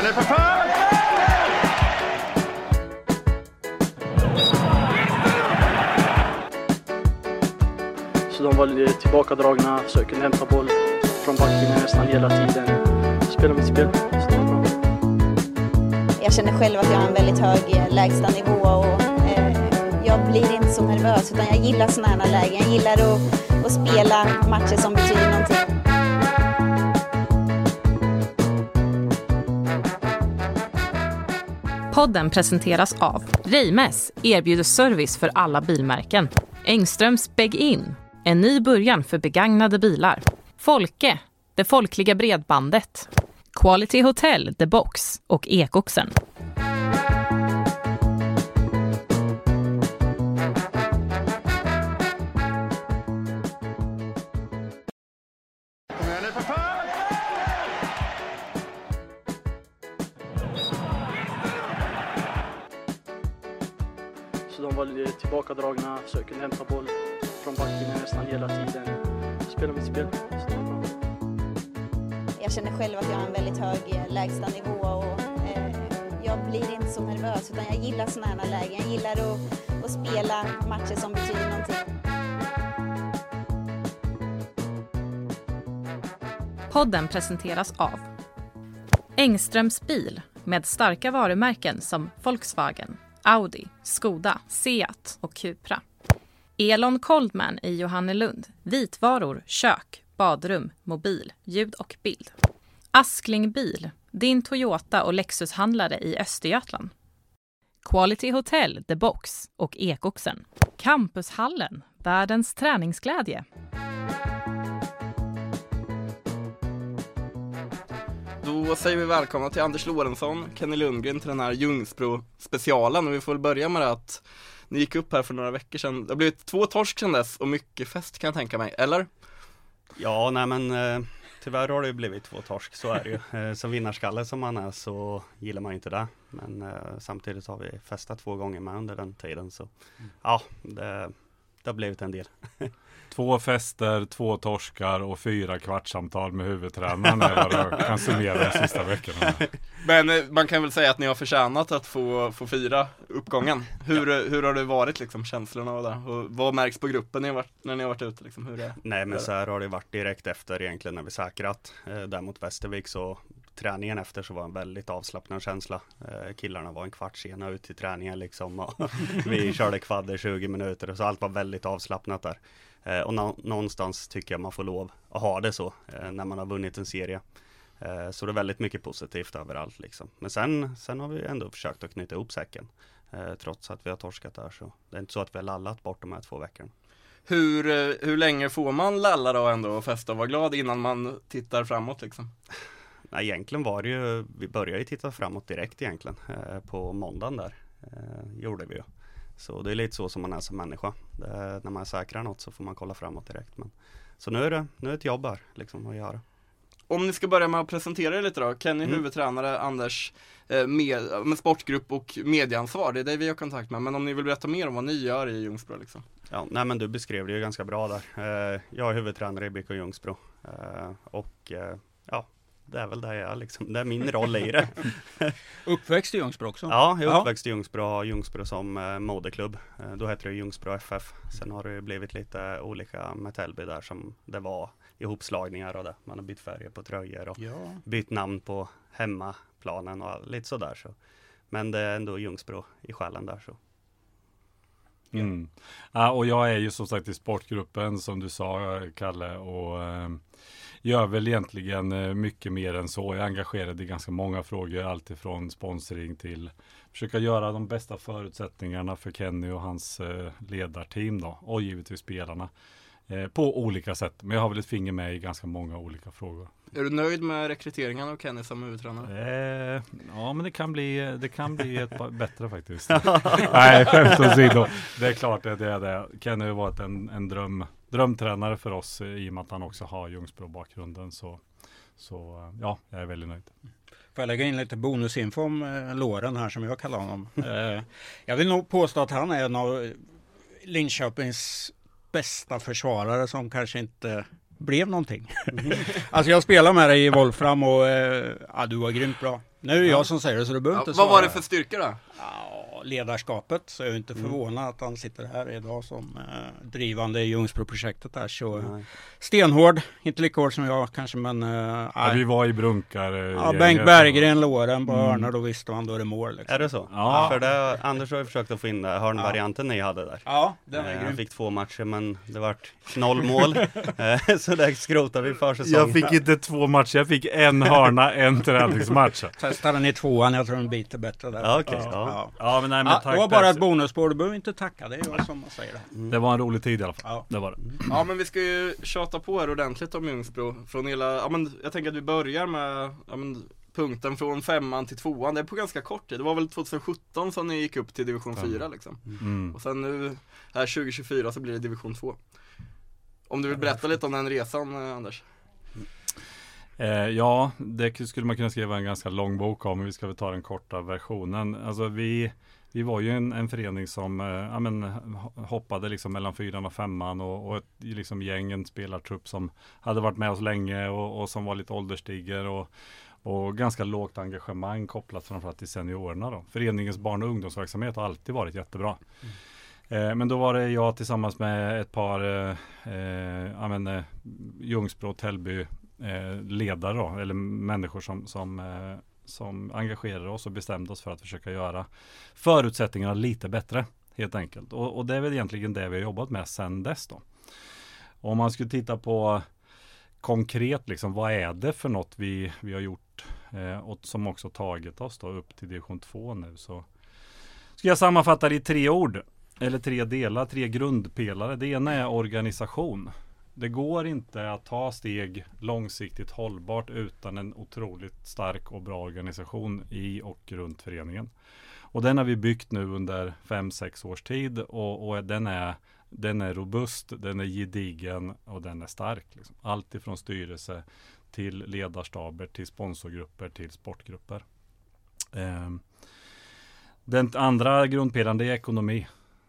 är för fan! Så de var tillbakadragna, försöker hämta boll från backen nästan hela tiden. Spela mitt spel. Så det var bra. Jag känner själv att jag har en väldigt hög lägsta nivå och jag blir inte så nervös utan jag gillar såna här lägen. Jag gillar att spela matcher som betyder någonting. Podden presenteras av Reimes, erbjuder service för alla bilmärken. Engströms Beg-In, en ny början för begagnade bilar. Folke, det folkliga bredbandet. Quality Hotel, The Box och Ekoxen. Så de var tillbakadragna, försöker hämta boll från backen nästan hela tiden. Spela mitt spel. Så det var bra. Jag känner själv att jag har en väldigt hög lägsta nivå och jag blir inte så nervös utan jag gillar såna här lägen. Jag gillar att spela matcher som betyder någonting. Podden presenteras av Engströms bil med starka varumärken som Volkswagen, Audi, Skoda, Seat och Cupra. Elon Coldman i Johannelund. Vitvaror, kök, badrum, mobil, ljud och bild. Askling bil. Din Toyota och Lexus-handlare i Östergötland. Quality Hotel, The Box och Ekoxen. Campushallen. Världens träningsglädje. Då säger vi välkomna till Anders Lorentzon, Kenny Lundgren till den här Ljungsbro-specialen. Och vi får börja med att ni gick upp här för några veckor sedan. Det har blivit 2 torsk sedan dess och mycket fest kan jag tänka mig, eller? Ja, nej men tyvärr har det ju blivit 2 torsk, så är det ju. Som vinnarskalle som man är så gillar man inte det. Men samtidigt har vi festat 2 gånger med under den tiden. Så ja, det har blivit en del. 2 fester, 2 torskar och 4 kvartssamtal med huvudtränaren eller kan summera de sista veckorna. Men man kan väl säga att ni har förtjänat att få fira uppgången. Hur har det varit liksom, känslorna och där? Och vad märks på gruppen när ni har varit ute liksom? Hur är Nej, men så här har det varit direkt efter egentligen när vi säkrat där mot Västervik, så träningen efter så var en väldigt avslappnad känsla. Killarna var en kvart sena ut i träningen liksom och vi körde kvadder 20 minuter och så allt var väldigt avslappnat där. Och någonstans tycker jag man får lov att ha det så när man har vunnit en serie. Så det är väldigt mycket positivt överallt liksom. Men sen har vi ändå försökt att knyta ihop säcken. Trots att vi har torskat där, så det är inte så att vi har lallat bort de här 2 veckorna. Hur länge får man lalla då ändå och festa och vara glad innan man tittar framåt liksom? Nej, egentligen var det ju, vi började ju titta framåt direkt egentligen. På måndagen där gjorde vi ju. Så det är lite så som man är som människa. När man säkrar något så får man kolla framåt direkt. Men, så nu är det ett jobb här liksom, att göra. Om ni ska börja med att presentera er lite då. Kenny huvudtränare, Anders med sportgrupp och medieansvar. Det är det vi har kontakt med. Men om ni vill berätta mer om vad ni gör i Ljungsbro liksom. Ja, nej men du beskrev det ju ganska bra där. Jag är huvudtränare i BK Ljungsbro. Ja, det är väl det jag liksom. Det är min roll i det. Uppväxt i Ljungsbro också? Ja, jag är uppväxt i Ljungsbro och har Ljungsbro som moderklubb. Då heter det Ljungsbro FF. Sen har det blivit lite olika med Tällby där som det var ihopslagningar och det. Man har bytt färger på tröjor och bytt namn på hemmaplanen och lite sådär. Så. Men det är ändå Ljungsbro i själen där så. Mm. Ja, och jag är ju som sagt i sportgruppen som du sa, Kalle, och gör väl egentligen mycket mer än så. Jag är engagerad i ganska många frågor, alltifrån sponsring till försöka göra de bästa förutsättningarna för Kenny och hans ledarteam då, och givetvis spelarna på olika sätt. Men jag har väl ett finger med i ganska många olika frågor. Är du nöjd med rekryteringen av Kenny som huvudtränare? Ja, men det kan bli ett bättre faktiskt. Nej, skämt åsido. Det är klart det är det. Kenny har varit en drömtränare för oss i och med att han också har Ljungsbro-bakgrunden. Så ja, jag är väldigt nöjd. Får jag lägga in lite bonusinfo om Loren här som jag kallar honom. Jag vill nog påstå att han är en av Linköpings bästa försvarare som kanske inte blev någonting. Alltså jag spelar med dig i Wolfram och du var grymt bra. Nu är det jag som säger det, så du behöver inte Vad var svara. det för styrka då? Ja, ledarskapet, så jag är inte förvånad att han sitter här idag som drivande i Ljungsbro-projektet där. Så stenhård, inte lika hård som jag kanske, men Ja, vi var i brunkar. ja, Bengt Berggren, Låren på hörna, då visste man då är det mål. Liksom. Är det så? Ja. För det, Anders har ju försökt att få in hörnvarianten ni hade där. Ja, den är Han grym. fick 2 matcher men det vart 0 mål. Så det skrotade vi för säsongen. Jag fick inte 2 matcher, jag fick en hörna, en träningsmatch. Testade den i 2:an, jag tror den biter bättre där. Ja, okej, ja. Ja, men nej, men Ja, tack. det var bara Pepsi. ett bonusspår, du behöver inte tacka, det är jag som säger det. Det var en rolig tid i alla fall. Ja. Det var det. Ja, men vi ska ju tjata på här ordentligt om Ljungsbro. Från hela, ja, men jag tänker att vi börjar med punkten från 5:an till 2:an. Det är på ganska kort tid. Det var väl 2017 som ni gick upp till division 4 liksom. Och sen nu här 2024 så blir det division 2. Om du vill berätta lite om den resan, Anders. Ja, det skulle man kunna skriva en ganska lång bok om, men vi ska väl ta den korta versionen. Alltså vi var ju en förening som hoppade liksom mellan 4:an och 5:an och ett liksom gäng, en spelartrupp som hade varit med oss länge och som var lite ålderstiger och ganska lågt engagemang kopplat framförallt till seniorerna då. Föreningens barn- och ungdomsverksamhet har alltid varit jättebra. Men då var det jag tillsammans med ett par Ljungsbro och Tällby ledare då, eller människor som engagerade oss och bestämde oss för att försöka göra förutsättningarna lite bättre helt enkelt. Och det är väl egentligen det vi har jobbat med sedan dess då. Om man skulle titta på konkret liksom, vad är det för något vi har gjort och som också tagit oss då upp till division 2 nu, så ska jag sammanfatta det i 3 ord eller 3 delar, 3 grundpelare. Det ena är organisation. Det går inte att ta steg långsiktigt hållbart utan en otroligt stark och bra organisation i och runt föreningen. Och den har vi byggt nu under 5-6 års tid och den är robust, den är gedigen och den är stark. Liksom. Allt ifrån styrelse till ledarstaber, till sponsorgrupper, till sportgrupper. Den andra grundpelaren, det är ekonomi.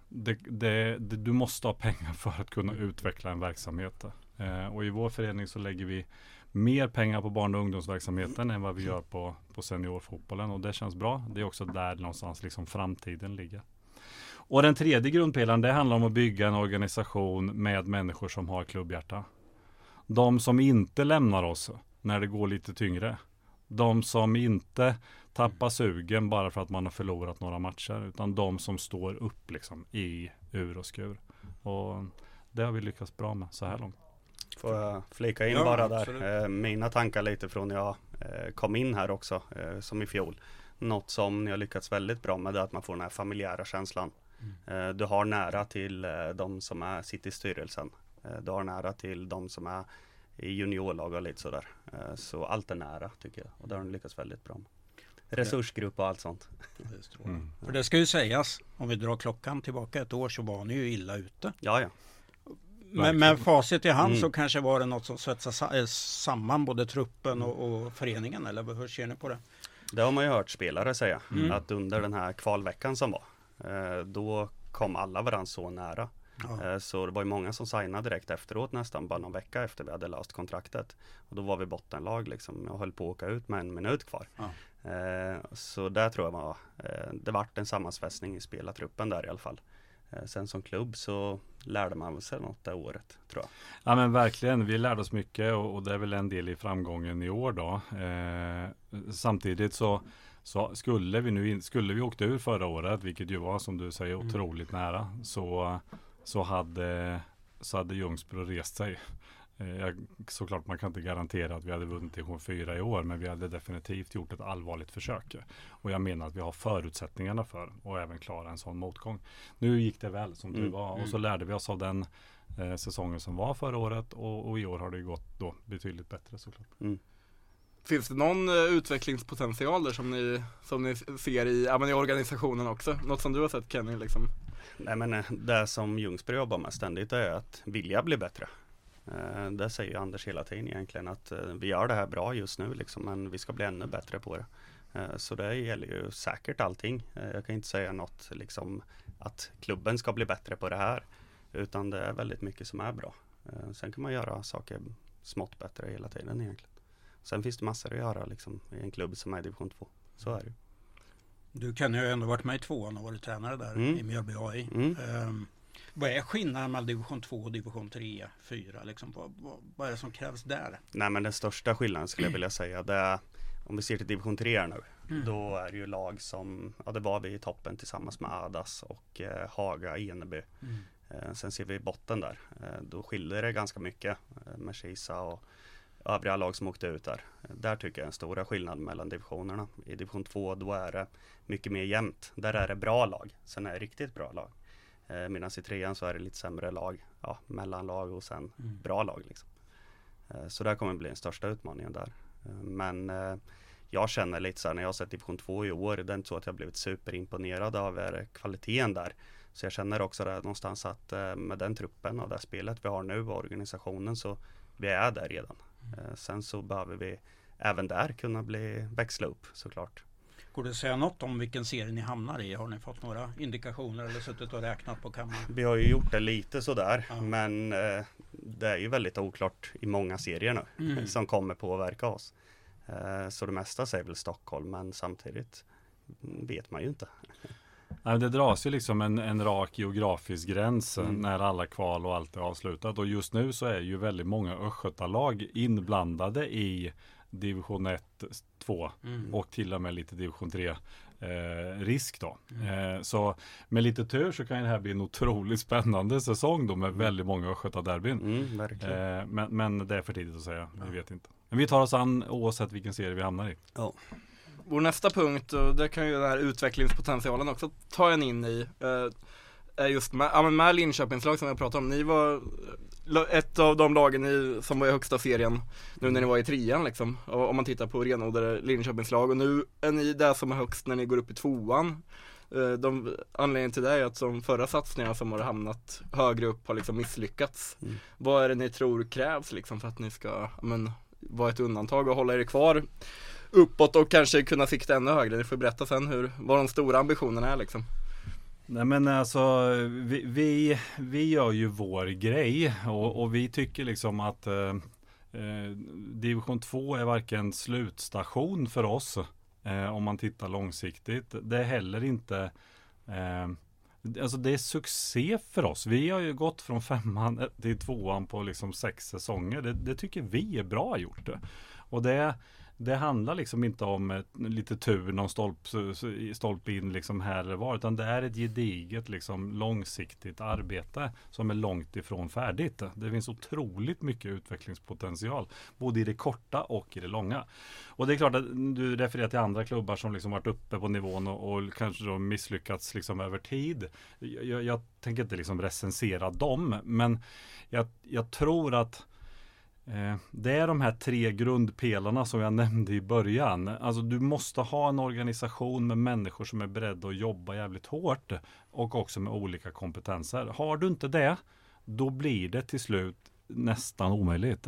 Du måste ha pengar för att kunna utveckla en verksamhet. Och i vår förening så lägger vi mer pengar på barn- och ungdomsverksamheten än vad vi gör på seniorfotbollen, och det känns bra. Det är också där någonstans liksom framtiden ligger. Och den tredje grundpelaren, det handlar om att bygga en organisation med människor som har klubbhjärta. De som inte lämnar oss när det går lite tyngre. De som inte tappar sugen bara för att man har förlorat några matcher, utan de som står upp liksom i ur och skur. Och det har vi lyckats bra med så här långt. Får jag flika in bara där. Mina tankar lite från jag kom in här också, som i fjol. Något som ni har lyckats väldigt bra med är att man får den här familjära känslan. Du har nära till de som sitter i styrelsen. Du har nära till de som är i juniorlag och lite sådär. Så allt är nära tycker jag. Och det har ni lyckats väldigt bra med. Resursgrupp och allt sånt. För det ska ju sägas, om vi drar klockan tillbaka ett år så var ni ju illa ute. Ja. Men med facit i hand så kanske var det något som svetsade samman både truppen och föreningen, eller hur ser ni på det? Det har man ju hört spelare säga, att under den här kvalveckan som var, då kom alla varandra så nära. Så det var ju många som signade direkt efteråt, nästan bara någon vecka efter vi hade löst kontraktet. Och då var vi bottenlag liksom, och höll på att åka ut med 1 minut kvar. Så där tror jag det vart en sammansvetsning i spelartruppen där i alla fall. Sen som klubb så lärde man sig något det året, tror jag. Ja men verkligen, vi lärde oss mycket och det är väl en del i framgången i år då. Samtidigt så skulle vi åkt ur förra året, vilket ju var som du säger otroligt nära, så hade Ljungsbro rest sig. Såklart man kan inte garantera att vi hade vunnit division 4 i år, men vi hade definitivt gjort ett allvarligt försök. Och jag menar att vi har förutsättningarna för att även klara en sån motgång. Nu gick det väl som det var och så lärde vi oss av den säsongen som var förra året och i år har det gått då betydligt bättre såklart. Finns det någon utvecklingspotential där som ni ser i organisationen också? Något som du har sett, Kenny, liksom? Nej, men det som Ljungsbro jobbar med ständigt är att vilja bli bättre. Det säger Anders hela tiden egentligen, att vi gör det här bra just nu liksom, men vi ska bli ännu bättre på det. Så det gäller ju säkert allting. Jag kan inte säga något liksom att klubben ska bli bättre på det här, utan det är väldigt mycket som är bra. Sen kan man göra saker smått bättre hela tiden egentligen. Sen finns det massor att göra liksom, i en klubb som är i division 2. Så är det. Du kan ju ändå varit med i 2:an och varit tränare där i Mjölby AI. Vad är skillnaden mellan division 2 och division 3, 4? Liksom, vad är det som krävs där? Nej, men den största skillnaden skulle jag vilja säga, det är, om vi ser till division 3 nu, då är det ju lag som, ja, det var vi i toppen tillsammans med Adas och Haga, Eneby. Sen ser vi i botten där, då skiljer det ganska mycket med Kisa och övriga lag som åkte ut där. Där tycker jag är en stora skillnad mellan divisionerna. I division 2 då är det mycket mer jämnt. Där är det bra lag, sen är det riktigt bra lag. Medan i 3:an så är det lite sämre lag, mellanlag och sen bra lag liksom. Så där kommer bli den största utmaningen där. Men jag känner lite så här, när jag har sett division 2 i år, det är inte så att jag blivit superimponerad av kvaliteten där. Så jag känner också där någonstans att med den truppen och det spelet vi har nu och organisationen, så vi är där redan. Sen så behöver vi även där kunna växla upp såklart. Går det att säga något om vilken serie ni hamnar i? Har ni fått några indikationer eller suttit och räknat på kammaren? Vi har ju gjort det lite sådär, men det är ju väldigt oklart i många serier nu som kommer påverka oss. Så det mesta säger väl Stockholm, men samtidigt vet man ju inte. Det dras ju liksom en rak geografisk gräns när alla kval och allt är avslutat. Och just nu så är ju väldigt många östgötalag inblandade i division 1, 2 och till och med lite division 3 risk då. Så med lite tur så kan det här bli en otroligt spännande säsong då med väldigt många östgötaderbyn. Men det är för tidigt att säga, vi vet inte. Men vi tar oss an oavsett vilken serie vi hamnar i. Ja. Vår nästa punkt, och det kan ju den här utvecklingspotentialen också ta en in i, är just med Linköpingslag som jag pratade om. Ni var ett av de lagen som var i högsta serien nu när ni var i 3:an liksom. Och om man tittar på renodlade Linköpingslag, och nu är ni där som är högst när ni går upp i 2:an. Anledningen till det är att de förra satsningarna som har hamnat högre upp har liksom misslyckats. Vad är det ni tror krävs liksom för att ni ska vara ett undantag och hålla er kvar uppåt och kanske kunna sikta ännu högre? Ni får berätta sen vad de stora ambitionerna är liksom. Nej, men alltså vi gör ju vår grej och vi tycker liksom att division 2 är varken slutstation för oss om man tittar långsiktigt. Det är heller inte alltså det är succé för oss. Vi har ju gått från 5:an till 2:an på liksom 6 säsonger. Det tycker vi är bra gjort. Och det handlar liksom inte om lite tur, någon stolp in liksom här eller var, utan det är ett gediget liksom långsiktigt arbete som är långt ifrån färdigt. Det finns otroligt mycket utvecklingspotential, både i det korta och i det långa. Och det är klart att du refererar till andra klubbar som liksom varit uppe på nivån och kanske då misslyckats liksom över tid. Jag tänker inte liksom recensera dem, men jag tror att det är de här 3 grundpelarna som jag nämnde i början. Alltså du måste ha en organisation med människor som är beredda att jobba jävligt hårt och också med olika kompetenser. Har du inte det, då blir det till slut nästan omöjligt.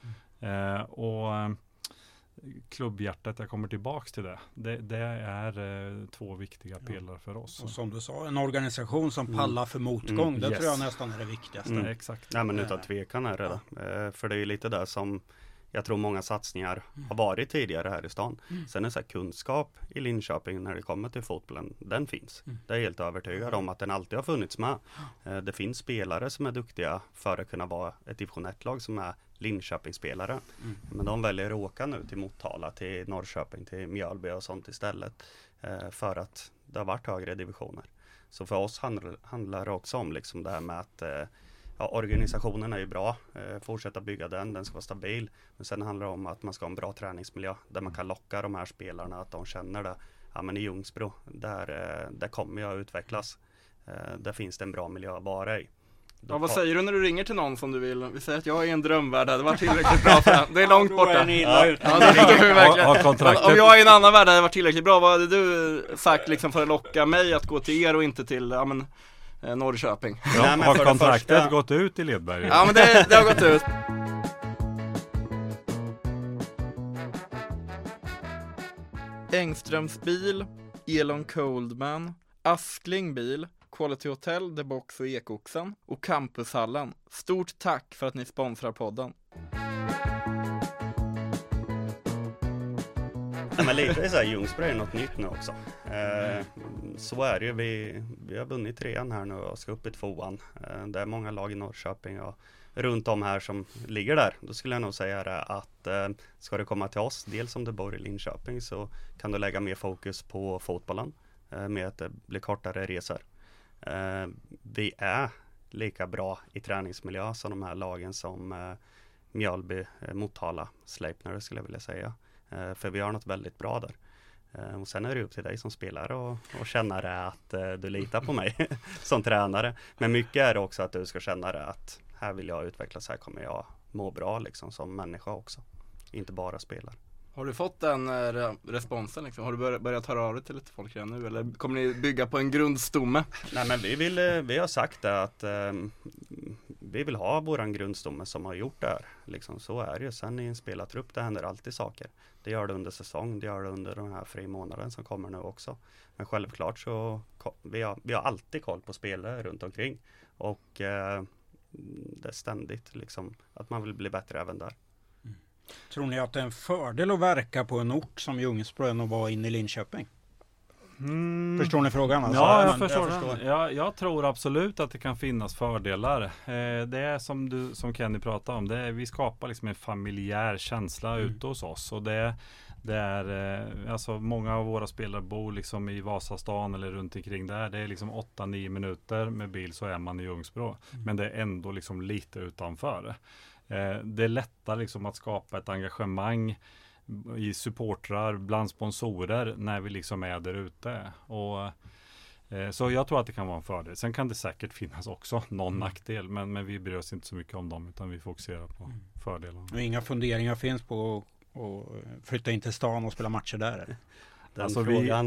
Och klubbhjärtat, jag kommer tillbaks till det. Det är 2 viktiga pelare för oss. Och som du sa, en organisation som pallar för motgång, det tror jag nästan är det viktigaste. Exakt. Nej, men utan tvekan är det. För det är ju lite där som jag tror många satsningar har varit tidigare här i stan. Sen är så här, kunskap i Linköping när det kommer till fotbollen, den finns. Det är jag helt övertygad om att den alltid har funnits med. Det finns spelare som är duktiga för att kunna vara ett division 1-lag som är Linköping-spelare. Men de väljer att åka nu till Motala, till Norrköping, till Mjölby och sånt istället. För att det har varit högre divisioner. Så för oss handlar det också om liksom det här med att organisationen är ju bra, fortsätta bygga den ska vara stabil. Men sen handlar det om att man ska ha en bra träningsmiljö där man kan locka de här spelarna, att de känner det. Ja, men i Ljungsbro, där kommer jag att utvecklas. Där finns det en bra miljö att vara i. Ja, vad säger du när du ringer till någon som du vill? Vi säger att jag är en drömvärld, det hade varit tillräckligt bra för den. Det är långt borta. Om jag är i en annan värld, det hade varit tillräckligt bra. Vad hade du sagt liksom för att locka mig att gå till er och inte till Norrköping? Ja, har kontraktet gått ut i Ledberg? Ja, men det har gått ut. Engströms bil, Elon Coldman, Askling bil, Quality Hotel, The Box och Ekoxen och Campushallen. Stort tack för att ni sponsrar podden. Men lite så här, Ljungsbro är något nytt nu också. Så är det ju. Vi har vunnit 3:an här nu och ska upp i 2:an. Det är många lag i Norrköping och runt om här som ligger där. Då skulle jag nog säga det att ska det komma till oss, dels om du bor i Linköping, så kan du lägga mer fokus på fotbollen med att det blir kortare resor. Vi är lika bra i träningsmiljö som de här lagen som Mjölby, Motala, Sleipner skulle jag vilja säga. För vi har något väldigt bra där. Och sen är det upp till dig som spelare och känna det att du litar på mig som tränare. Men mycket är det också att du ska känna det att här vill jag utvecklas, här kommer jag må bra liksom, som människa också. Inte bara spelare. Har du fått den responsen liksom? Har du börjat höra av dig till lite folk redan nu? Eller kommer ni bygga på en grundstomme? Nej, men vi har sagt det att vi vill ha våran grundstomme som har gjort det här. Liksom, så är det ju. Sen i en spelartrupp, det händer alltid saker. Det gör det under säsong, det gör det under den här frimånaden som kommer nu också. Men självklart så vi har alltid koll på spelare runt omkring. Och det är ständigt liksom att man vill bli bättre även där. Tror ni att det är en fördel att verka på en ort som Ljungsbro än att vara inne i Linköping? Förstår ni frågan? Alltså? Ja, jag förstår. Jag tror absolut att det kan finnas fördelar. Det är som Kenny pratade om. Vi skapar liksom en familjär känsla ute hos oss. Och det är alltså många av våra spelare bor liksom i Vasastan eller runt omkring där. Det är liksom 8-9 minuter med bil så är man i Ljungsbro. Men det är ändå liksom lite utanför. Det är lättare liksom att skapa ett engagemang i supportrar, bland sponsorer när vi liksom är där ute. Och så jag tror att det kan vara en fördel. Sen kan det säkert finnas också någon nackdel, men vi bryr oss inte så mycket om dem utan vi fokuserar på fördelarna. Och inga funderingar finns på att flytta in till stan och spela matcher där? Alltså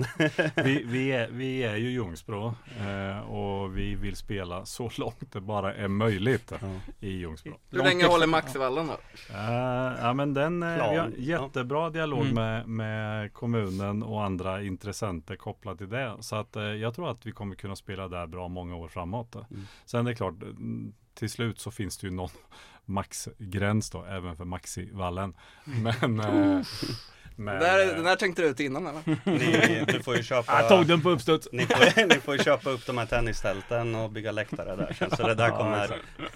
vi är ju Ljungsbro och vi vill spela så långt det bara är möjligt i Ljungsbro. Hur länge håller Maxivallen då? Ja, men vi har jättebra dialog med kommunen och andra intressenter kopplat till det. Så att jag tror att vi kommer kunna spela där bra många år framåt. Sen är det klart, till slut så finns det ju någon maxgräns då, även för Maxivallen. Men den här tänkte du ut innan eller? Du får ju köpa. Jag tog den på uppstuds. Ni får ju köpa upp de här tennistälten och bygga läktare där. Så det där kommer.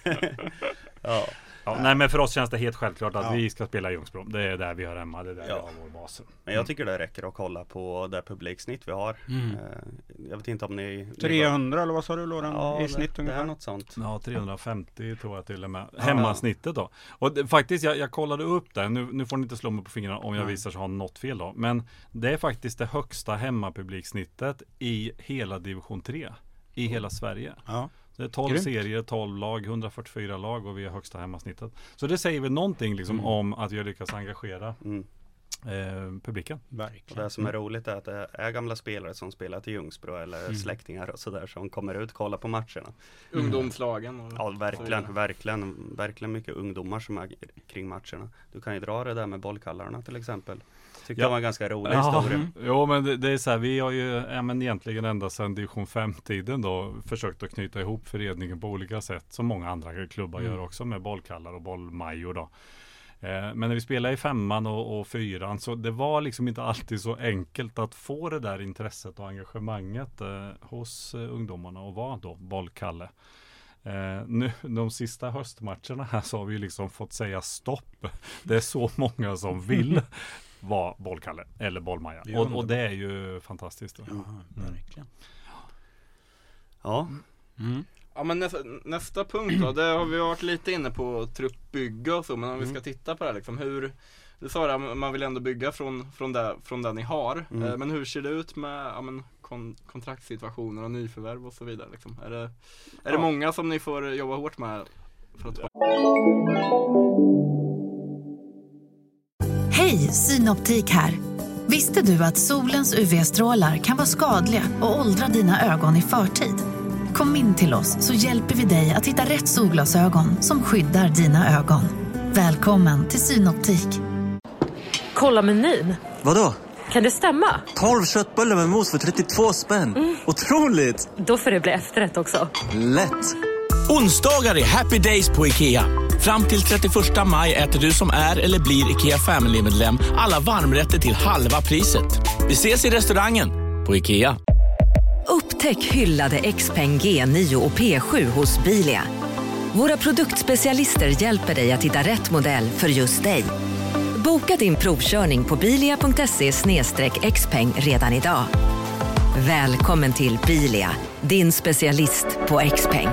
Nej, men för oss känns det helt självklart att vi ska spela i Ljungsbro. Det är där vi hör hemma, det är där vi har vår bas. Men jag tycker det räcker att kolla på det publiksnitt vi har. Jag vet inte om ni 300 eller vad sa du, Loran? I snitt ungefär? Det är något sånt. Ja, 350 tror jag till och med. Hemmasnittet då. Och faktiskt, jag kollade upp det. Nu får ni inte slå mig på fingrarna om jag visar sig ha något fel då. Men det är faktiskt det högsta hemmapubliksnittet i hela division 3. I hela Sverige. Ja. Det är 12 serier, 12 lag, 144 lag och vi har högsta hemmasnittet. Så det säger väl någonting liksom om att vi har lyckats engagera publiken. Och det som är roligt är att det är gamla spelare som spelar till Ljungsbro eller släktingar och sådär som kommer ut och kollar på matcherna. Ungdomslagen. Ja, verkligen mycket ungdomar som är kring matcherna. Du kan ju dra det där med bollkallarna till exempel. Tyckte det var en ganska rolig historia. Jo, men det är så här, vi har ju egentligen ända sedan division 5-tiden då försökt att knyta ihop föreningen på olika sätt, som många andra klubbar gör också med bollkallar och bollmajor då. Men när vi spelade i 5:an och 4:an så det var liksom inte alltid så enkelt att få det där intresset och engagemanget hos ungdomarna och vara då bollkalle. Nu, de sista höstmatcherna här så har vi liksom fått säga stopp. Det är så många som vill vara bollkalle eller bollmaja. Och det är ju fantastiskt. Ja, verkligen. Ja. Ja, men nästa punkt då, det har vi varit lite inne på truppbygge och så, men om vi ska titta på det här, liksom, hur, du sa det, man vill ändå bygga från det ni har, men hur ser det ut med kontraktssituationer och nyförvärv och så vidare liksom? Är det många som ni får jobba hårt med för att... Hej, Synoptik här. Visste du att solens UV-strålar kan vara skadliga och åldra dina ögon i förtid? Kom in till oss så hjälper vi dig att hitta rätt solglasögon som skyddar dina ögon. Välkommen till Synoptik. Kolla menyn. Vadå? Kan det stämma? 12 köttbullar med mos för 32 spänn. Otroligt! Då får det bli efterrätt också. Lätt! Onsdagar är happy days på IKEA. Fram till 31 maj äter du som är eller blir IKEA Family-medlem alla varmrätter till halva priset. Vi ses i restaurangen på IKEA. Upptäck hyllade XPeng G9 och P7 hos Bilia. Våra produktspecialister hjälper dig att hitta rätt modell för just dig. Boka din provkörning på bilia.se/xpeng redan idag. Välkommen till Bilia, din specialist på XPeng.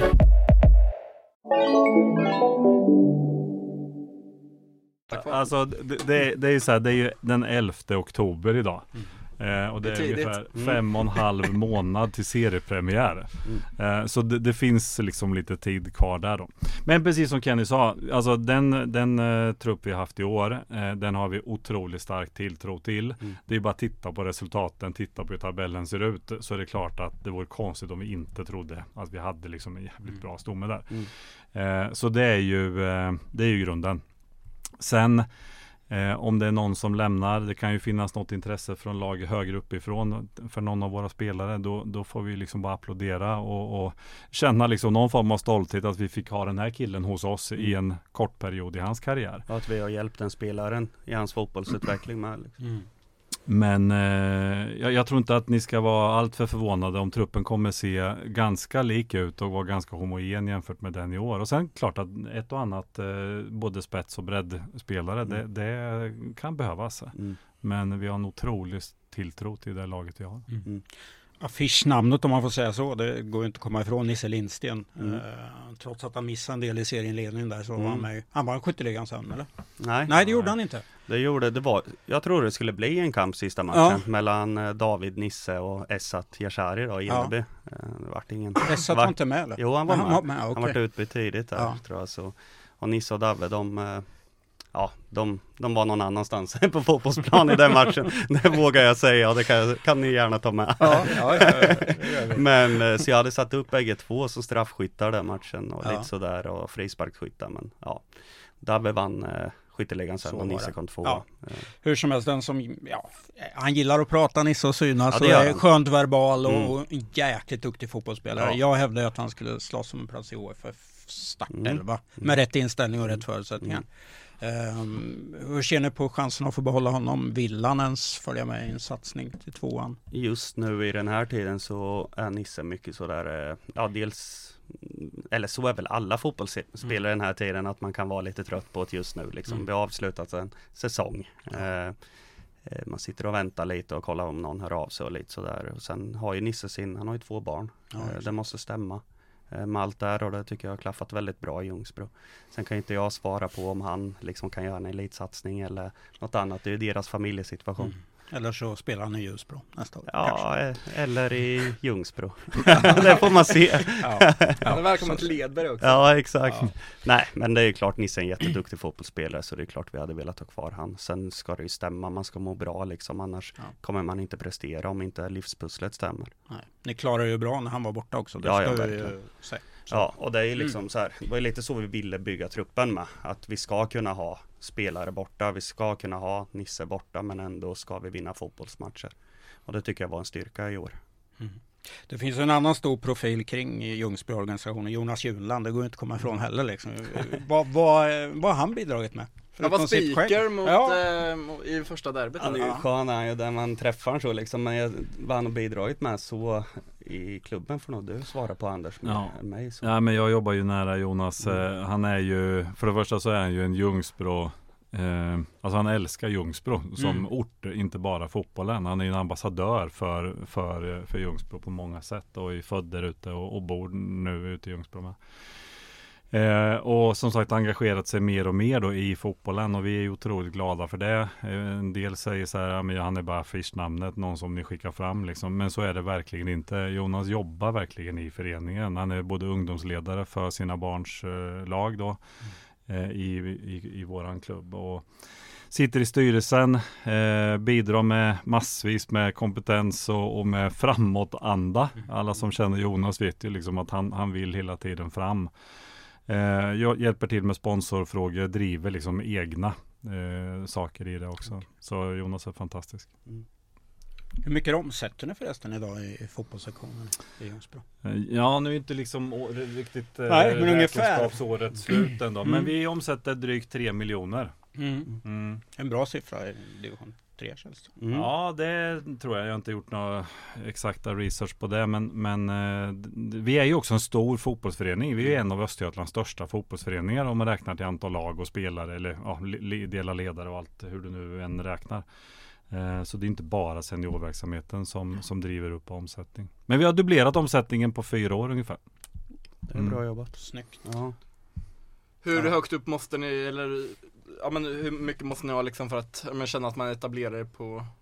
Alltså det är ju så här, det är ju den 11 oktober idag. Och det är ungefär 5,5 månad till seriepremiär. Så det finns liksom lite tid kvar där då. Men precis som Kenny sa, alltså den trupp vi har haft i år, den har vi otroligt stark tilltro till. Det är bara att titta på resultaten, titta på hur tabellen ser ut, så är det klart att det vore konstigt om vi inte trodde att vi hade liksom en jävligt bra stomme där. Så det är ju grunden. Sen om det är någon som lämnar, det kan ju finnas något intresse från lag högre uppifrån för någon av våra spelare, då får vi liksom bara applådera och känna liksom någon form av stolthet att vi fick ha den här killen hos oss i en kort period i hans karriär. Att vi har hjälpt den spelaren i hans fotbollsutveckling med. Liksom. Men jag tror inte att ni ska vara allt för förvånade om truppen kommer se ganska lik ut och vara ganska homogen jämfört med den i år. Och sen klart att ett och annat, både spets- och breddspelare, det kan behövas. Men vi har en otrolig tilltro till det laget vi har. Affischnamnet, om man får säga så, det går inte att komma ifrån, Nisse Lindsten. Trots att han missade en del i serienledningen där, så var han med. Han var en skytteligan sen, eller? Nej, det gjorde han inte. Jag tror det skulle bli en kamp sista matchen mellan David Nisse och Essat Yashari då i Inderby. Det vart ingen. Essat var inte med, eller? Jo, han var med. Okay. Han var utbytt tidigt där, tror jag. Så. Och Nisse och David, de var någon annanstans på fotbollsplan i den matchen. Det vågar jag säga, och det kan ni gärna ta med. Men så jag hade satt upp bägge två som straffskyttar den matchen och lite sådär, och frisparksskyttar. Men David vann skytteligan sen och Nisse kom två. Hur som helst, den som han gillar att prata, Nisse, och synas, så är skönt verbal och jäkligt duktig fotbollsspelare. Jag hävdade att han skulle slåss som en plats i HFF startelva med rätt inställning och rätt förutsättningar. Hur ser ni på chansen att få behålla honom? Vill han ens följa med i en satsning till tvåan? Just nu i den här tiden så är Nisse mycket sådär, eller så är väl alla fotbollsspelare den här tiden, att man kan vara lite trött på det just nu. Liksom. Vi har avslutat en säsong. Man sitter och väntar lite och kollar om någon hör av sig och lite sådär. Och sen har ju Nisse han har ju 2 barn. Det måste stämma med allt där, och det tycker jag har klaffat väldigt bra i Ljungsbro. Sen kan inte jag svara på om han liksom kan göra en elitsatsning eller något annat. Det är ju deras familjesituation. Eller så spelar han i Ljungsbro nästa år. Eller i Ljungsbro. Det får man se. Han är välkommen till Ledberg också. Ja, exakt. Nej, men det är ju klart, Nisse är en jätteduktig fotbollsspelare, så det är klart vi hade velat ha kvar han. Sen ska det ju stämma, man ska må bra liksom, annars kommer man inte prestera om inte livspusslet stämmer. Nej. Ni klarar ju bra när han var borta också. Det ska vi säga. Ja, och det är ju liksom så här, det var ju lite så vi ville bygga truppen med, att vi ska kunna ha spelare borta, vi ska kunna ha Nisse borta, men ändå ska vi vinna fotbollsmatcher. Och det tycker jag var en styrka i år. Det finns en annan stor profil kring Ljungsbro-organisationen, Jonas Junland, det går inte att komma ifrån heller liksom. Vad har han bidragit med? Han var speaker i första derbyt. Han är ju skön, där man träffar så liksom, men vad han har bidragit med så i klubben får nog du svara på, Anders, med mig. Så. Ja, men jag jobbar ju nära Jonas. Han är ju, för det första så är han ju en Ljungsbro, alltså han älskar Ljungsbro som ort, inte bara fotbollen. Han är en ambassadör för Ljungsbro på många sätt, och är född där ute och bor nu ute i Ljungsbro med. Och som sagt engagerat sig mer och mer då i fotbollen, och vi är otroligt glada för det. En del säger så här, men han är bara affischnamnet, någon som ni skickar fram liksom. Men så är det verkligen inte. Jonas jobbar verkligen i föreningen. Han är både ungdomsledare för sina barns lag då i våran klubb, och sitter i styrelsen, bidrar med massvis med kompetens och med framåtanda. Alla som känner Jonas vet ju liksom att han vill hela tiden fram. Jag hjälper till med sponsorfrågor, driver liksom egna saker i det också. Så Jonas är fantastisk. Hur mycket omsätter ni förresten idag i fotbollssektionen i Ljungsbro? Ja, nu är inte liksom riktigt räkenskapsåret slut ändå. Men vi omsätter drygt 3 miljoner. En bra siffra i division 3 känns det. Ja, det tror jag. Jag har inte gjort några exakta research på det. Men vi är ju också en stor fotbollsförening. Vi är en av Östergötlands största fotbollsföreningar om man räknar till antal lag och spelare eller delar ledare och allt hur du nu än räknar. Så det är inte bara seniorverksamheten som driver upp omsättning. Men vi har dubblerat omsättningen på 4 år ungefär. Det är bra jobbat. Snyggt. Ja. Hur högt upp måste ni, eller hur mycket måste ni ha liksom för att känna att man etablerar er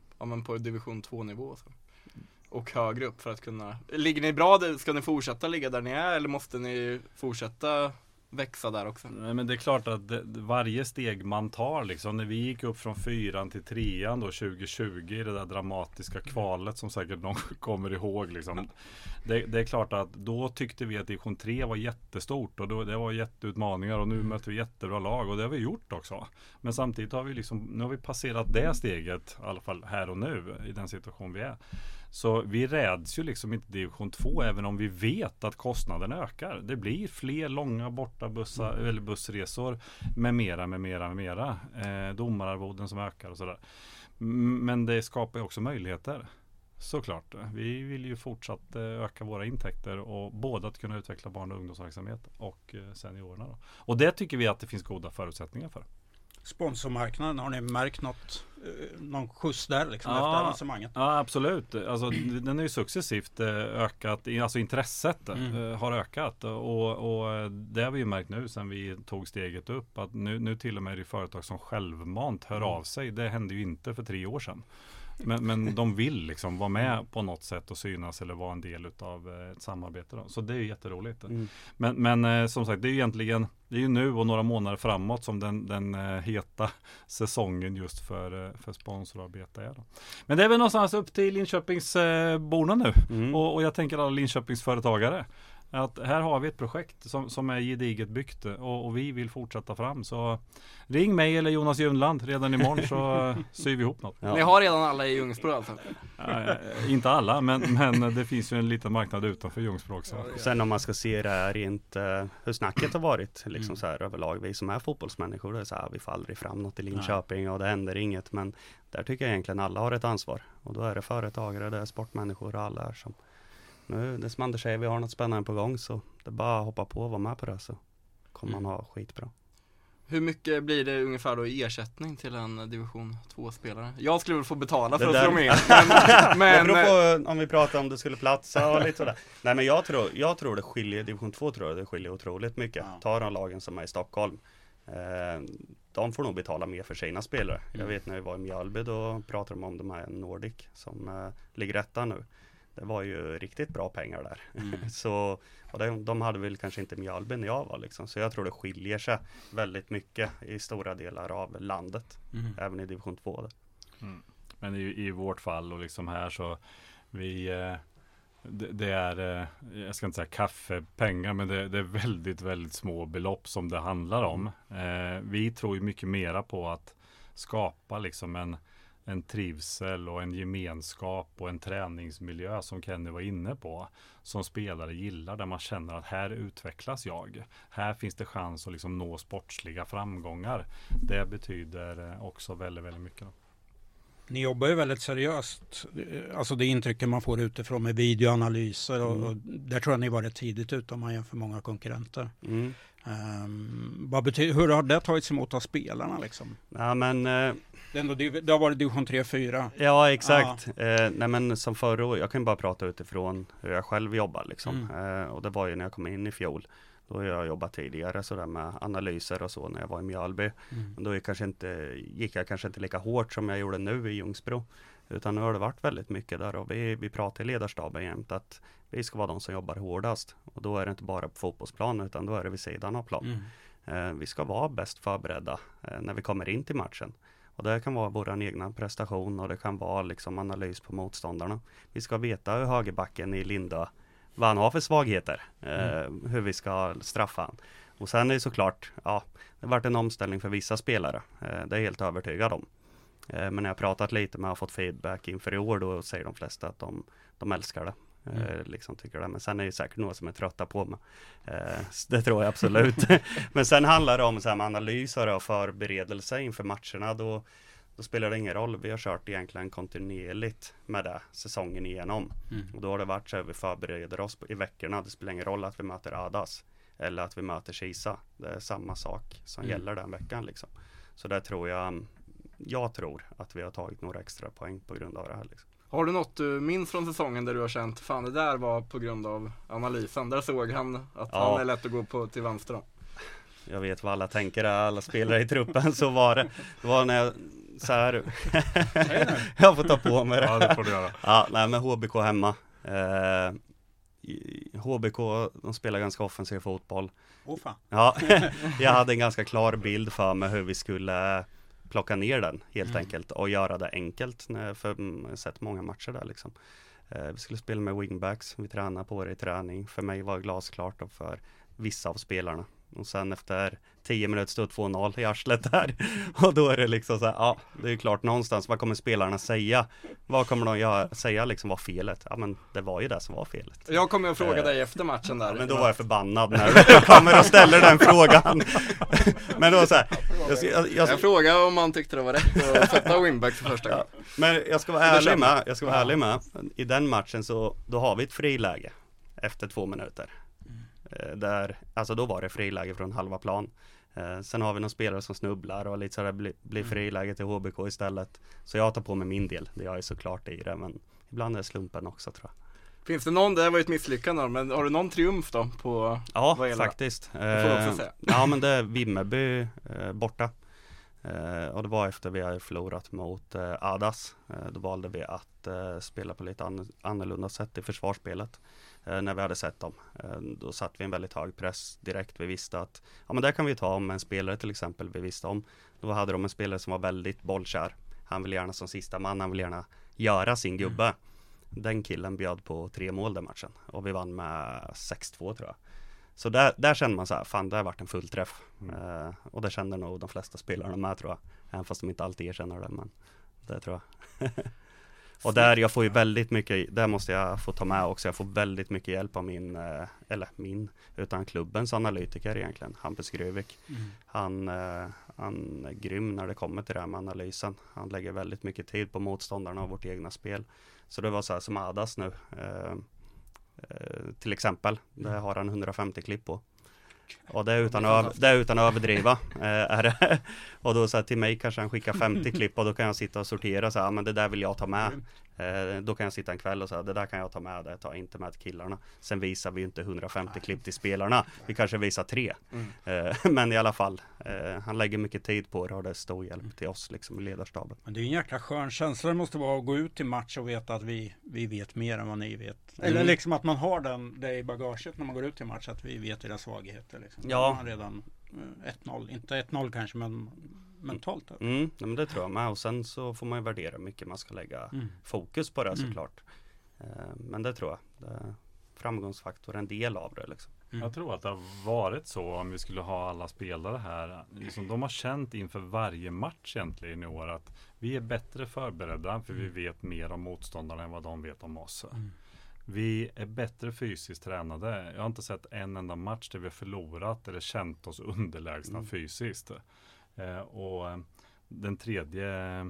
på division 2-nivå? Så. Och högre upp för att kunna... Ligger ni bra? Ska ni fortsätta ligga där ni är eller måste ni fortsätta växa där också? Nej, men det är klart att varje steg man tar liksom, när vi gick upp från 4 till 3 då 2020 i det där dramatiska kvalet som säkert någon kommer ihåg liksom. Det är klart att då tyckte vi att division 3 var jättestort och det var jätteutmaningar och nu möter vi jättebra lag och det har vi gjort också. Men samtidigt har vi liksom, nu har vi passerat det steget i alla fall här och nu i den situation vi är. Så vi räds ju liksom inte division 2 även om vi vet att kostnaden ökar. Det blir fler långa bortabussar eller bussresor med mera. Domararvoden som ökar och sådär. Men det skapar ju också möjligheter. Såklart. Vi vill ju fortsatt öka våra intäkter och både att kunna utveckla barn- och ungdomsverksamhet och seniorerna då. Och det tycker vi att det finns goda förutsättningar för. Sponsormarknaden, har ni märkt någon skjuts där liksom efter arrangemanget? Ja, absolut. Alltså, den är ju successivt ökat, alltså intresset har ökat och det har vi ju märkt nu sen vi tog steget upp att nu till och med är det företag som självmant hör av sig. Det hände ju inte för 3 år sedan. Men de vill liksom vara med på något sätt och synas eller vara en del av ett samarbete då. Så det är ju jätteroligt. Men som sagt, det är ju egentligen nu och några månader framåt som den heta säsongen just för sponsorarbete är då. Men det är väl någonstans upp till Linköpingsborna nu och jag tänker alla Linköpingsföretagare att här har vi ett projekt som är gediget byggt och vi vill fortsätta fram. Så ring mig eller Jonas Junland redan imorgon så syr vi ihop något. Ja. Ni har redan alla i Ljungsbro alltså? Inte alla, men det finns ju en liten marknad utanför Ljungsbro också. Sen om man ska se det här inte hur snacket har varit liksom så här överlag. Vi som är fotbollsmänniskor, det är så här, vi får aldrig fram något i Linköping och det händer inget. Men där tycker jag egentligen alla har ett ansvar. Och då är det företagare, det är sportmänniskor och alla här som nu, det som Anders säger, vi har något spännande på gång så det är bara att hoppa på och vara med på det så kommer man ha skitbra. Hur mycket blir det ungefär då i ersättning till en division 2-spelare? Jag skulle väl få betala för att slå med. Men det beror på om vi pratar om det skulle platsa och lite sådär. Nej men jag tror det skiljer, division 2 tror jag det skiljer otroligt mycket. Ta de lagen som är i Stockholm. De får nog betala mer för sina spelare. Jag vet när vi var i Mjölby då pratade de om de här Nordic som ligger rätta nu. Det var ju riktigt bra pengar där. Så, och de hade väl kanske inte Mjölby när jag var liksom. Så jag tror det skiljer sig väldigt mycket i stora delar av landet. Även i division 2. Men i vårt fall och liksom här så det är, jag ska inte säga kaffepengar, men det är väldigt, väldigt små belopp som det handlar om. Vi tror ju mycket mera på att skapa liksom en trivsel och en gemenskap och en träningsmiljö som Kenny var inne på, som spelare gillar, där man känner att här utvecklas jag. Här finns det chans att liksom nå sportsliga framgångar. Det betyder också väldigt, väldigt mycket. Ni jobbar ju väldigt seriöst, alltså det intrycket man får utifrån med videoanalyser och där tror jag ni var rätt tidigt ute om man jämför många konkurrenter. Hur har det tagits emot av spelarna liksom? Ja, men det har varit division 3-4. Ja, exakt. Nej, men som förra år, jag kan bara prata utifrån hur jag själv jobbar liksom. Och det var ju när jag kom in i fjol. Då har jag jobbat tidigare sådär med analyser och så när jag var i Mjölby. Men då gick jag kanske inte lika hårt som jag gjorde nu i Ljungsbro. Utan nu har det varit väldigt mycket där och vi pratar i ledarstaben jämt att vi ska vara de som jobbar hårdast. Och då är det inte bara på fotbollsplan utan då är det vid sidan av plan. Vi ska vara bäst förberedda när vi kommer in till matchen. Och det kan vara vår egna prestation och det kan vara liksom analys på motståndarna. Vi ska veta hur högerbacken i Linda, vad han har för svagheter, hur vi ska straffa han. Och sen är det såklart, det har varit en omställning för vissa spelare, det är helt övertygad om. Men när jag pratat lite med och fått feedback inför i år, då säger de flesta att de älskar det. Liksom tycker det. Men sen är det säkert några som är trötta på mig. Det tror jag absolut. Men sen handlar det om så här med analyser och förberedelse inför matcherna. Då spelar det ingen roll. Vi har kört egentligen kontinuerligt med det säsongen igenom. Och då har det varit så att vi förbereder oss i veckorna. Det spelar ingen roll att vi möter Adas eller att vi möter Kisa. Det är samma sak som gäller den veckan liksom. Så där tror jag tror att vi har tagit några extra poäng på grund av det här liksom. Har du något du minns från säsongen där du har känt, fan det där var på grund av analysen? Där såg han att han är lätt att gå till vänster då. Jag vet vad alla tänker, alla spelare i truppen, så var det. Det var när jag så här jag får ta på mig det. Ja, det får du göra. Ja, nej, men HBK hemma. HBK, de spelar ganska offensiv fotboll. Fan. Ja, jag hade en ganska klar bild för mig hur vi skulle plocka ner den helt enkelt och göra det enkelt, för jag har sett många matcher där liksom. Vi skulle spela med wingbacks, vi tränade på det i träning. För mig var det glasklart och för vissa av spelarna. Och sen efter 10 minuter stod 2-0 i arslet där. Och då är det liksom så här, ja, det är klart någonstans, vad kommer spelarna säga? Vad kommer de säga liksom var felet? Ja, men det var ju det som var felet. Jag kommer att fråga dig efter matchen där. Men då var jag förbannad när du kommer och ställer den frågan. Men då så här, jag frågar om man tyckte det var rätt att sätta wingback för första gången. Men jag ska vara ärlig med, i den matchen så då har vi ett friläge efter 2 minuter. Alltså då var det friläge från halva plan. Sen har vi någon spelare som snubblar och lite sådär blir friläge till HBK istället. Så jag tar på mig min del. Jag är såklart i det, men ibland är det slumpen också, tror jag. Finns det någon, det var ju ett misslyckande, men har du någon triumf då på? Ja, faktiskt. Ja, men det är Vimmerby borta. Och det var efter vi hade förlorat mot Adas. Då valde vi att spela på lite annorlunda sätt i försvarsspelet. När vi hade sett dem. Då satt vi en väldigt hög press direkt. Vi visste att men där kan vi ta om en spelare till exempel vi visste om. Då hade de en spelare som var väldigt bollkär. Han vill gärna som sista man, han vill gärna göra sin gubbe. Den killen bjöd på 3 mål den matchen. Och vi vann med 6-2 tror jag. Så där kände man så här, fan det har varit en fullträff. Och det kände nog de flesta spelarna med, tror jag. Även fast de inte alltid erkänner det, men det tror jag. Och där jag får ju väldigt mycket, där måste jag få ta med också. Jag får väldigt mycket hjälp av utan klubbens analytiker egentligen, Hampus Grövik. Han är grym när det kommer till det här med analysen. Han lägger väldigt mycket tid på motståndarna och vårt egna spel. Så det var så här som Adas nu. Till exempel, det har han 150 klipp på. Och det är utan att överdriva. Och då så här, till mig kanske han skickar 50 klipp och då kan jag sitta och sortera så här, men det där vill jag ta med. Då kan jag sitta en kväll och säga, det där kan jag ta med, det tar inte med till killarna. Sen visar vi inte 150 klipp till spelarna. Vi kanske visar 3. Men i alla fall, han lägger mycket tid på det och det är stor hjälp till oss liksom i ledarstaben. Men det är en jäkla skön känsla det måste vara att gå ut i match och veta att vi vet mer än vad ni vet. Eller liksom att man har det i bagaget när man går ut i match, att vi vet era svagheter. Liksom. Ja. Man redan 1-0, inte 1-0 kanske, men mentalt. Men det tror jag med. Och sen så får man ju värdera mycket man ska lägga fokus på det såklart. Men det tror jag. Det är framgångsfaktor, en del av det liksom. Jag tror att det har varit så, om vi skulle ha alla spelare här, liksom de har känt inför varje match egentligen i år att vi är bättre förberedda för vi vet mer om motståndarna än vad de vet om oss. Vi är bättre fysiskt tränade. Jag har inte sett en enda match där vi har förlorat eller känt oss underlägsna fysiskt. Och den tredje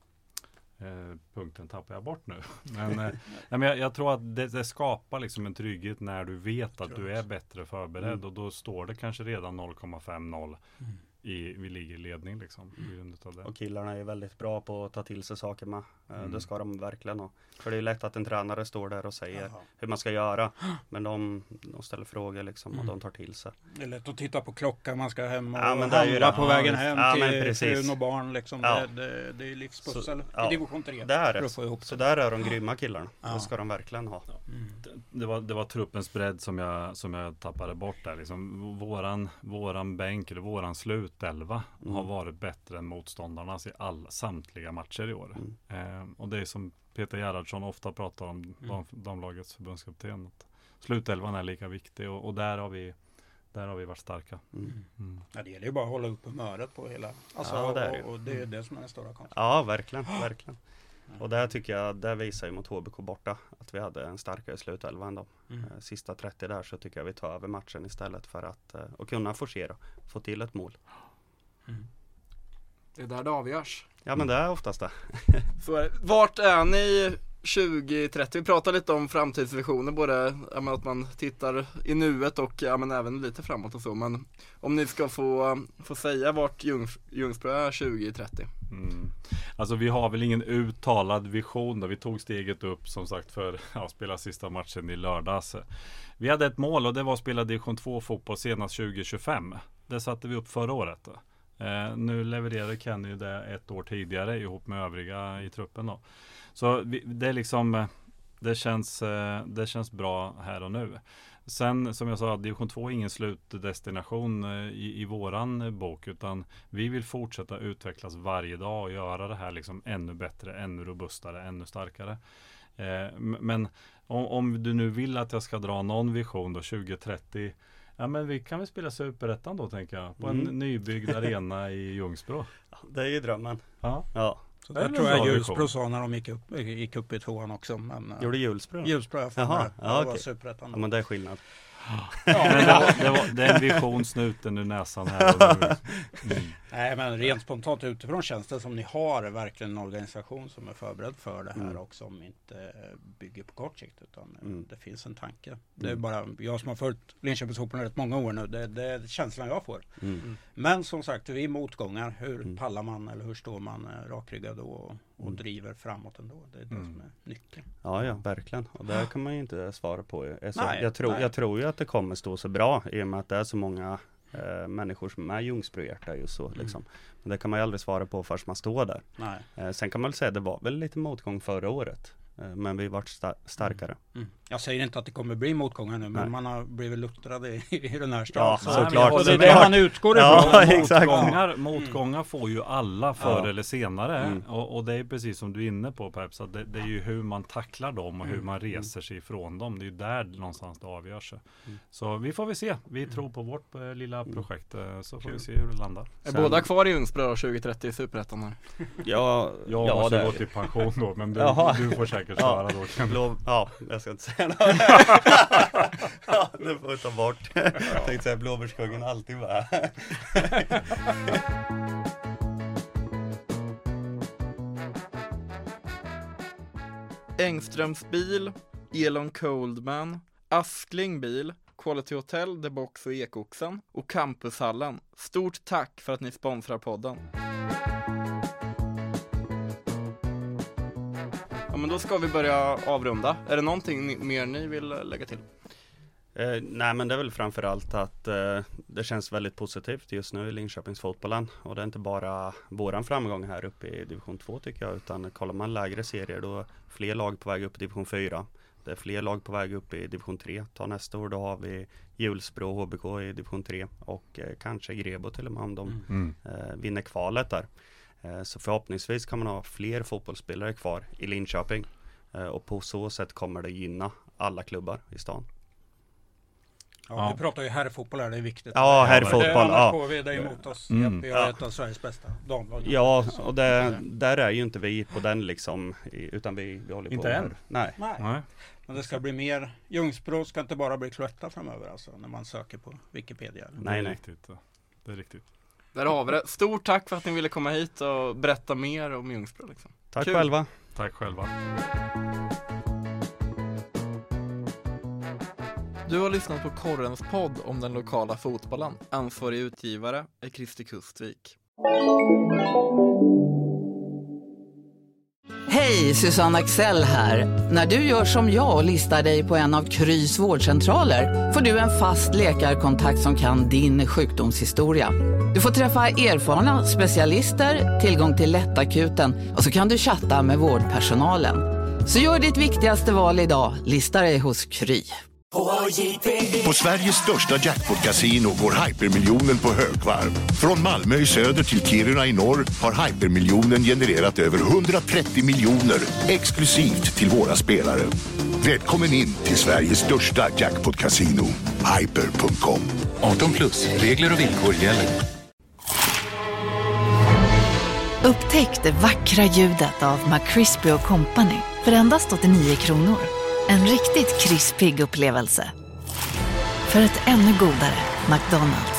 punkten tappar jag bort nu. Men jag tror att det skapar liksom en trygghet när du vet att du är bättre förberedd och då står det kanske redan 0,50 vi ligger i ledning liksom. Och killarna är väldigt bra på att ta till sig saker med. Det ska de verkligen ha. För det är lätt att en tränare står där och säger hur man ska göra. Men de ställer frågor liksom och de tar till sig. Det är lätt att titta på klockan, man ska hem och handla på vägen hem till frun och barn liksom. Det är livspussel i division 3. Så där är de grymma killarna. Det ska de verkligen ha. Det var truppens bredd som jag tappade bort där liksom. Våran bänk eller våran slutelva har varit bättre än motståndarnas i samtliga matcher i år. Och det är som Peter Gerhardsson ofta pratar om, damlagets förbundskapten, att slutelvan är lika viktig och där Där har vi varit starka. Ja, det gäller ju bara att hålla upp humöret på hela. Alltså, ja, det är det. Och det är det som är den stora konsten. Ja, verkligen. Och där tycker jag, det visar ju mot HBK borta att vi hade en starkare slutelva än dem. Sista 30 där så tycker jag vi tar över matchen istället för att och kunna forcera, få till ett mål. Det är där det avgörs. Ja, men det är oftast det. Så är det. Vart är ni 2030? Vi pratar lite om framtidsvisioner, både att man tittar i nuet och även lite framåt och så. Men om ni ska få säga vart Ljungsbro är 2030. Alltså vi har väl ingen uttalad vision då. Vi tog steget upp som sagt för att spela sista matchen i lördags. Vi hade ett mål och det var att spela division 2 fotboll senast 2025. Det satte vi upp förra året. Nu levererade Kenny det ett år tidigare ihop med övriga i truppen då. Så det är liksom det känns bra här och nu. Sen som jag sa, division 2 är ingen slutdestination i våran bok, utan vi vill fortsätta utvecklas varje dag och göra det här liksom ännu bättre, ännu robustare, ännu starkare. Men om du nu vill att jag ska dra någon vision då 2030, ja men vi kan väl spela Superettan då, tänker jag, på en nybyggd arena i Ljungsbro. Det är ju drömmen. Ja. Så det tror jag Hjulsbro sa när de gick upp i 2:an också. Men, gjorde Hjulsbro? Hjulsbro, jag får det. Det var Superettan. Ja, men det är skillnad. Men det är en vision snuten ur näsan här. Nej, men rent spontant utifrån känns det som ni har verkligen en organisation som är förberedd för det här och som inte bygger på kort sikt, utan det finns en tanke. Det är bara jag som har följt Linköpings fotboll rätt många år nu, det är känslan jag får. Men som sagt, vi är motgångar. Hur pallar man eller hur står man rakryggad och driver framåt ändå? Det är det som är nyckeln. Ja, verkligen. Och det kan man ju inte svara på. Jag tror ju att det kommer stå så bra i och med att det är så många människor som är Ljungsbro-hjärta just så liksom. Men det kan man ju aldrig svara på först man står där. Sen kan man väl säga att det var väl lite motgång förra året. Men vi varit starkare. Jag säger inte att det kommer bli motgångar nu, men man har blivit luttrad i den här staden. Ja, såklart. Och det är det man utgår ifrån. Motgångar får ju alla förr eller senare. Och det är precis som du är inne på, Peps, att det är ju hur man tacklar dem och hur man reser sig ifrån dem. Det är ju där någonstans det avgörs. Så vi får väl se. Vi tror på vårt lilla projekt, så får vi se hur det landar. Är båda kvar i Ljungsbro 2030 i Superettan här? Jag måste gå till pension då, men du får säkert svara då. Jag ska inte säga något. Det får vi ta bort. Jag tänkte säga Blåbärskungen alltid va. Engströms bil, Elon Coldman, Askling bil, Quality Hotel, The Box och Ekoxen och Campushallen. Stort tack för att ni sponsrar podden. Ja, men då ska vi börja avrunda. Är det någonting mer ni vill lägga till? Nej, men det är väl framförallt att det känns väldigt positivt just nu i Linköpings fotbollen. Och det är inte bara våran framgång här uppe i division 2 tycker jag, utan kollar man lägre serier då är fler lag på väg upp i division 4. Det är fler lag på väg upp i division 3. Ta nästa år då har vi Hjulsbro och HBK i division 3 och kanske Grebo till och med om de vinner kvalet där. Så förhoppningsvis kan man ha fler fotbollsspelare kvar i Linköping och på så sätt kommer det gynna alla klubbar i stan. Ja, vi pratar ju herrfotboll här, det är viktigt. Ja, herrfotboll. Annars får vi det emot oss. Vi har ett av Sveriges bästa damlag. Ja, och där är ju inte vi på den liksom, utan vi håller på. Inte än? Nej. Men det ska bli mer. Ljungsbro ska inte bara bli Cloetta framöver alltså, när man söker på Wikipedia. Nej. Det är riktigt. Där har vi det. Stort tack för att ni ville komma hit och berätta mer om Ljungsbro liksom. Tack själva. Tack själva. Du har lyssnat på Korrens podd om den lokala fotbollen. Ansvarig utgivare är Christer Kustvik. Hej, Susanne Axel här. När du gör som jag och listar dig på en av Krys vårdcentraler får du en fast läkarkontakt som kan din sjukdomshistoria. Du får träffa erfarna specialister, tillgång till lättakuten och så kan du chatta med vårdpersonalen. Så gör ditt viktigaste val idag, lista dig hos Kry. På Sveriges största jackpot-casino går hypermiljonen på högvarv. Från Malmö i söder till Kiruna i norr har hypermiljonen genererat över 130 miljoner exklusivt till våra spelare. Välkommen in till Sveriges största jackpot-casino, hyper.com. 18+, regler och villkor gäller. Upptäck det vackra ljudet av McCrispy & Company för endast 89 kronor. En riktigt krispig upplevelse. För ett ännu godare McDonald's.